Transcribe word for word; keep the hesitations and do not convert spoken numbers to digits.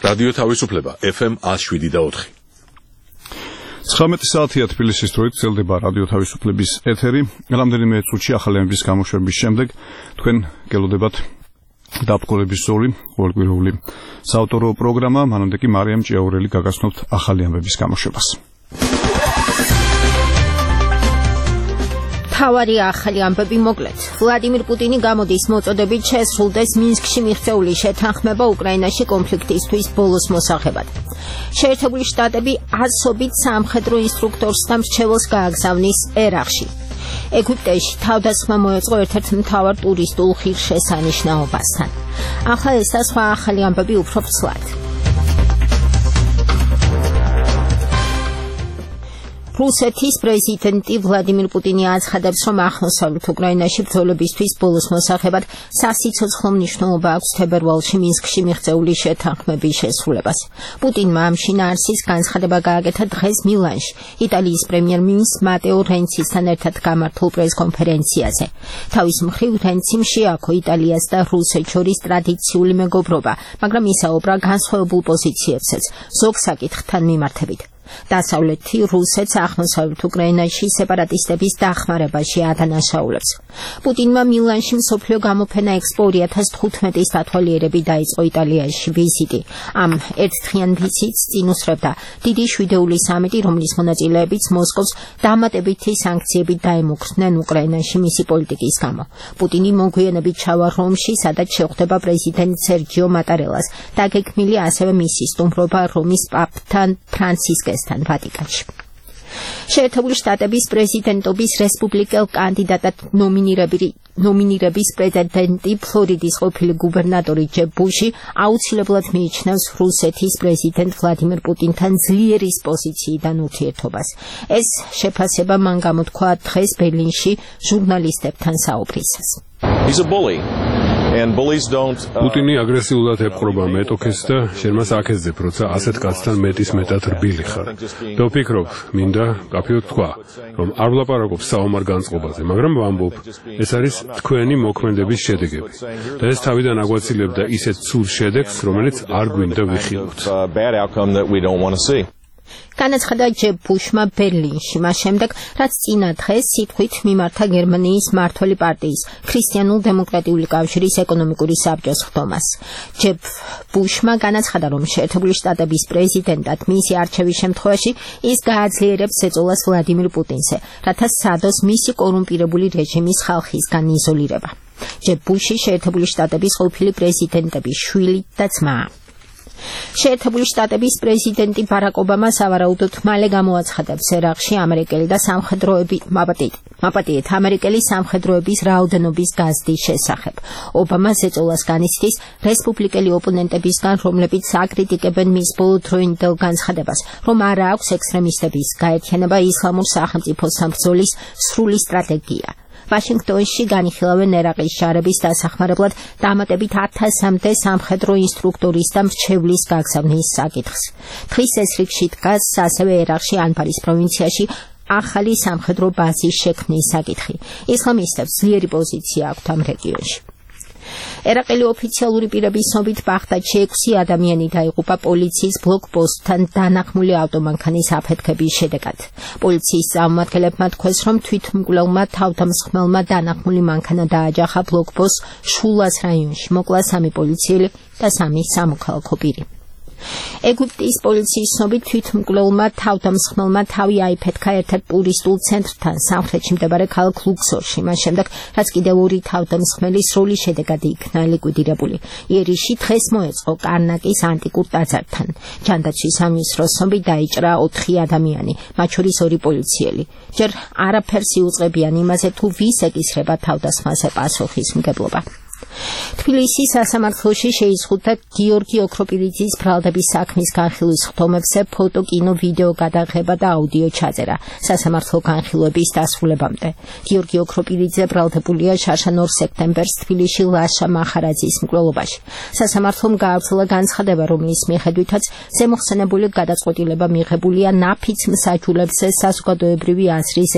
რადიო თავისუფლება F M one oh seven და four. ცხრამეტი საათია თბილისის დროით გრძელდება რადიო თავისუფლების ეთერი. რამდენიმე წუთში ახალების გამოშვების შემდეგ თქვენ გელოდებათ დაბრძოლების ზოლი, ყოველკვირეული საავტორო პროგრამა, მანამდე კი მარიამ ჭიაურელი გაგაცნობთ ახალი ამბების გამოშვებას. თავარი ახალი ამბები მოკლედ. ვლადიმირ პუტინი გამოდის მოწოდებით შესრულდეს მინსკში მიღწეული შეთანხმება უკრაინაში კონფლიქტისთვის ბოლოს მოსაღებად. შეერთებული შტატები ასობით სამხედრო ინსტრუქტორს და მრჩეველს გააგზავნის ერაყში. ეგვიპტეში თავდასხმა მოეწყო ერთ-ერთ მთავარ ტურისტულ ღირსშესანიშნაობასთან. ახლა ეს და სხვა ახალი ამბები უფრო ფცლად. რუსეთის პრეზიდენტი ვლადიმირ პუტინი აცხადებს, რომ აღმოსავლეთ უკრაინაში ბრძოლებისთვის ბოლოს მოსაღებად სასიცოცხლო მნიშვნელობა აქვს თებერვალში მინსკში მიღწეული შეთანხმების შესრულებას. პუტინმა ამ შინაარსის განცხადება გააკეთა დღეს მილანში, იტალიის პრემიერ-მინისტრ მატეო რენცისთან ერთად გამართულ პრესკონფერენციაზე. თავის მხრივ რენციმ შეაქო იტალიას და რუსეთს შორის ტრადიციული მეგობრობა, მაგრამ ისაუბრა განსხვავებულ პოზიციებზეც, ზოგ საკითხთან მიმართებით. დასავლეთი რუსეთს აღმოსავლეთ უკრაინაში სეპარატისტების დახმარებაში ადანაშაულებს. პუტინმა მილანში მსოფლიო გამოფენა ექსპო two thousand fifteen-ის დათვალიერებით დაიწყო იტალიაში ვიზიტი. ამ ერთდღიან ვიზიტს წინ უსწრებდა დიდი შვიდეული სამიტი, რომლის მონაწილეებიც მოსკოვს დამატებითი სანქციებით დაემუქრნენ უკრაინაში მისი პოლიტიკის გამო. პუტინი მოგვიანებით ჩავა რომში, სადაც შეხვდება პრეზიდენტ სერჯიო მატარელას. დაგეგმილი ასევე მისი სტუმრობა რომის პაპთან ფრანცისკეს ვატიკანში. შეერთებული შტატების პრეზიდენტობის რესპუბლიკელ კანდიდატად ნომინირებული ნომინირების პრეზიდენტი ფლორიდის ყოფილი გუბერნატორი ჯებ ბუში აუცილებლად მიიჩნევს რუსეთის პრეზიდენტ ვლადიმირ პუტინთან ძლიერის პოზიციიდან ურთიერთობას. ეს შეფასება მან გამოთქვა დღეს ბერლინში ჟურნალისტებთან საუბრისას. He's a bully. პუტინი აგრესიულად ებყრობა მეტოქეს და შენ მას აქეზებ, როცა ასეთ კაცთან მეტის მეტად რბილი ხარ. და ვფიქრობ, მინდა კაფეოდ თქვა, რომ არ ვლაპარაკობ საომარ განწყობაზე, მაგრამ ვამბობ, ეს არის თქვენი მოქმედების შედეგები. და ეს თავიდან აგვაცილებდა ისეთ ცუდ შედეგს, რომელიც არ გვინდა ვიხილოთ. განაცხადა ჯებ ბუშმა ბერლინში, მას შემდეგ, რაც წინა დღეს სიტყვით მიმართა გერმანიის მმართველი პარტიის ქრისტიანულ-დემოკრატიული კავშირის ეკონომიკური საბჭოს ხდომას. ჯებ ბუშმა განაცხადა, რომ შეერთებული შტატების პრეზიდენტად მისი არჩევის შემთხვევაში ის გააძლიერებს ზეწოლას ვლადიმირ პუტინზე, რათა სადოს მისი კორუმპირებული რეჟიმის ხალხისგან იზოლირება. ჯებ ბუში შეერთებული შტატების ყოფილი პრეზიდენტების შვილი და ძმაა. შეერთებული შტატების პრეზიდენტი ბარაკ ობამა სავარაუდოდ მალე გამოაცხადებს ერაყში ამერიკელი და სამხედროები მაპატიეთ ამერიკელი სამხედროების რაოდენობის გაზრდის შესახებ. ობამა ზეწოლას განიცდის რესპუბლიკელი ოპონენტებისგან, რომლებიც აკრიტიკებენ მის ბოლოდროინდელ განცხადებას, რომ არა აქვს ექსტრემისტების გაერთიანება ისლამურ სახელმწიფოსთან ბრძოლის სრული სტრატეგია. ვაშინგტონში განიხილავენ ერაყის ჯარების დასახმარებლად დამატებით ათასამდე სამხედრო ინსტრუქტორის და მრჩევლის გაგზავნის საკითხს. დღის ეს რიგში დგას ასევე ერაყში ანბარის პროვინციაში ახალი სამხედრო ბაზის შექმნის საკითხი. ისლამისტებს ძლიერი პოზიცია აქვთ ამ რეგიონში. ერაყელი ოფიციალური პირების ცნობით ბაღდადში ექვსი ადამიანი დაიღუპა პოლიციის ბლოკპოსტთან დანახმული ავტომანქანის აფეთქების შედეგად. პოლიციის წარმომადგენლებმა თქვეს, რომ თვითმკვლელმა თავდამსხმელმა დანახმული მანქანა დააჯახა ბლოკპოსტ შულას რაიონში. მოკლა სამი პოლიციელი და სამი სამოქალაქო პირი. ეგვიპტის პოლიციის ცნობით თვითმკვლელმა თავდამსხმელმა თავი აიფეთქა ერთ-ერთ ტურისტულ ცენტრთან სამხრეთში მდებარე ქალაქ ლუქსორში, მას შემდეგ, რაც კიდევ ორი თავდამსხმელი სრული შედეგად იქნა ლიკვიდირებული. იერიში დღეს მოეწყო კარნაკის ანტიკურ ტაძართან. ჯანდაცვის სამინისტროს ცნობით დაიჭრა ოთხი ადამიანი, მათ შორის ორი პოლიციელი. ჯერ არაფერს იუწყებიან იმაზე, თუ ვის ეკისრება თავდასხმაზე პასუხისმგებლობა. თბილისის სასამართლოში შეიზღუდა გიორგი ოქროპირიძის ბრალდების საქმის განხილვის ხდომებზე ფოტო, კინო, ვიდეო გადაღება და აუდიო ჩაწერა სასამართლო განხილვების დასრულებამდე. გიორგი ოქროპირიძე ბრალდებულია შარშან ორ სექტემბერს თბილისში ლაშა მახარაძის მკვლელობაში. სასამართლომ გააგრძელა განცხადება, რომლის მიხედვითაც ზემოხსენებული გადაწყვეტილება მიღებულია ნაფიც მსაჯულებზე საზოგადოებრივი აზრის